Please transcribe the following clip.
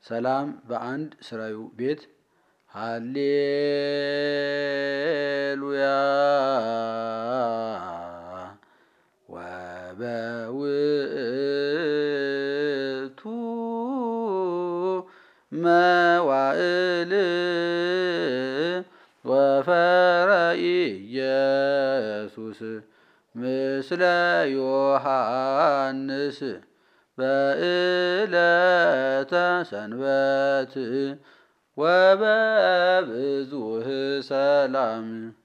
ሰላም በአንድ ስራዩ ቤት ሃሌሉያ ወበውእቱ መዋዕል ወፈረ ኢየሱስ ምስለ ዮሐንስ በዕለተ ሰንበት ወበብዙሕ ሰላም